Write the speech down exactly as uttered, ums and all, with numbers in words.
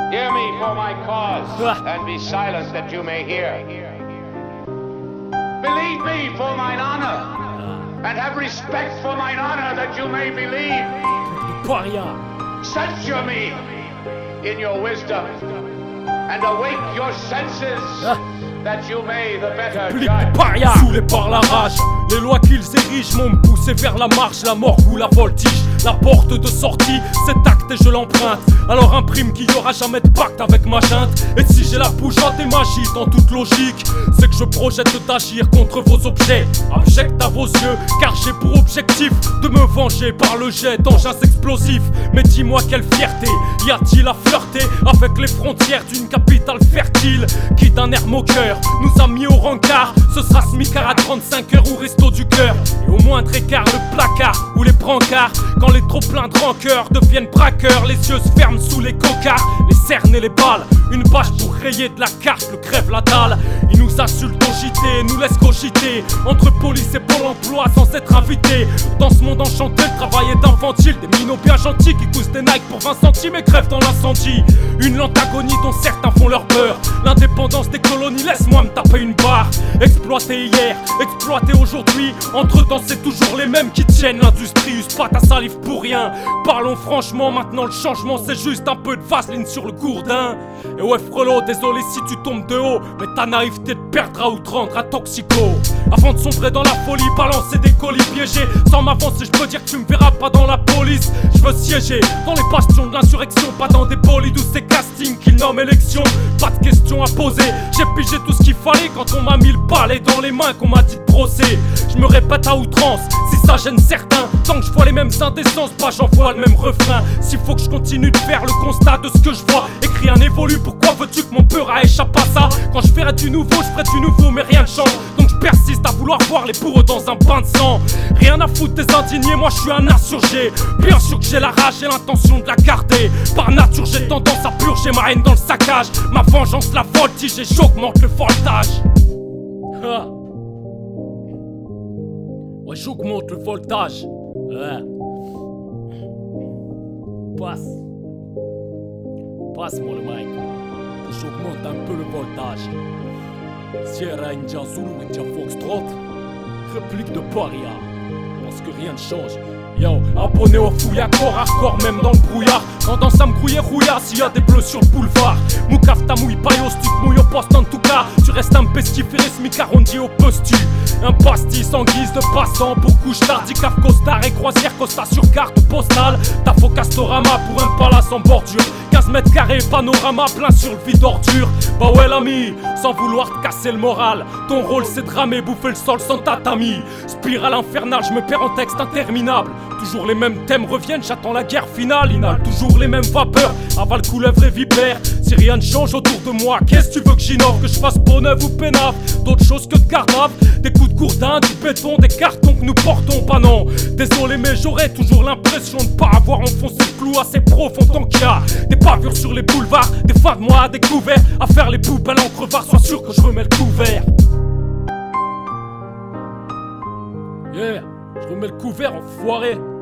Hear me for my cause, and be silent that you may hear. Believe me for mine honor, and have respect for mine honor that you may believe. Censure me in your wisdom, and awake your senses, that you may the better judge. Saoulés par la rage, les lois qu'ils érigent m'ont poussé vers la marche, la mort ou la voltige. La porte de sortie, c'est acte et je l'emprunte. Alors imprime qu'il n'y aura jamais de pacte avec ma junte. Et si j'ai la bougeotte et magie dans toute logique, c'est que je projette d'agir contre vos objets, abject à vos yeux, car j'ai pour objectif de me venger par le jet d'engins explosifs. Mais dis-moi quelle fierté y a-t-il à flirter avec les frontières d'une capitale fertile qui d'un air moqueur nous a mis au rencard. Ce sera smicard à trente-cinq heures ou resto du cœur, et au moindre écart le placard ou les brancards. Quand les trop pleins de rancœur deviennent braqueurs, les yeux se ferment sous les cocards, les cernes et les balles. Une bâche pour rayer de la carte, le crève la dalle. Ils nous insultent au J T, nous laissent cogiter entre police et Pôle emploi sans être invités. Dans ce monde enchanté, le travail est infantile. Des minots bien gentils qui poussent des Nike pour vingt centimes et crèvent dans l'incendie. Une lente agonie dont certains font leur peur. L'indépendance des colonies, laisse-moi me taper une barre. Exploité hier, exploité aujourd'hui. Entre temps c'est toujours les mêmes qui tiennent l'industrie. Use pas ta salive pour rien. Parlons franchement, maintenant le changement c'est juste un peu de vaseline sur le gourdin. Et ouais frelot, désolé si tu tombes de haut, mais ta naïveté te perdra ou te rendra toxico. Avant de sombrer dans la folie, balancer des colis piégés. Sans m'avancer, je peux dire que tu me verras pas dans la police. Je veux siéger dans les bastions de l'insurrection, pas dans des bolides ou ces castings qu'ils nomment élections. Pas de questions à poser, j'ai pigé tout ce qu'il fallait quand on m'a mis le balai dans les mains, qu'on m'a dit de brosser. Je me répète à outrance, si ça gêne certains. Tant que je vois les mêmes indécences, bah j'envoie le même refrain. S'il faut que je continue de faire le constat de ce que je vois, écrit un évolue, pourquoi veux-tu que mon peur a échappé à ça? Quand je ferai du nouveau, je ferai du nouveau, mais rien ne change. Donc je persiste à vouloir voir les bourreaux dans un bain de sang. Rien à foutre des indignés, moi je suis un insurgé. Bien sûr que j'ai la rage et l'intention de la garder. Par nature j'ai tendance à purger ma haine dans le saccage. Ma vengeance la voltige et j'augmente le voltage. Ha. Ouais, j'augmente le voltage. Ouais. Passe. Passe-moi le mic. J'augmente un peu le voltage. Sierra India Zulu India Foxtrot. Réplique de Paria. Parce que rien ne change. Yo, abonné au fouille à corps hardcore, même dans le brouillard. Tendance à me grouiller rouillard s'il y a des bleus sur le boulevard. Moukaf ta mouille paillos, tu te mouilles au poste en tout cas. Tu restes un pestiféré, smicard on dit au postu. Un pastis en guise de passant pour couche tardicaf, costard et croisière, costa sur carte postale. Ta faux castorama pour un palace en bordure. quinze mètres carrés, panorama plein sur le vide d'ordure. Bah ouais l'ami, sans vouloir te casser le moral, ton rôle c'est de ramer, bouffer le sol sans tatami. Spirale infernale, je me perds en texte interminable. Toujours les mêmes thèmes reviennent, j'attends la guerre finale. Inhale toujours les mêmes vapeurs, avale couleuvre et vipère. Si rien ne change autour de moi, qu'est-ce que tu veux que j'innove? Que je fasse Pont-Neuf ou Pénave? D'autres choses que de Gardave. Des coups de gourdin, du béton, des cartons que nous portons. Bah non, désolé mais j'aurais toujours l'impression de pas avoir enfoncé le clou assez profond. Tant qu'il y a des pavures sur les boulevards, des fins de mois à découvert, à faire les poubelles en crevard, sois sûr que je remets le couvert. Yeah, je remets le couvert enfoiré.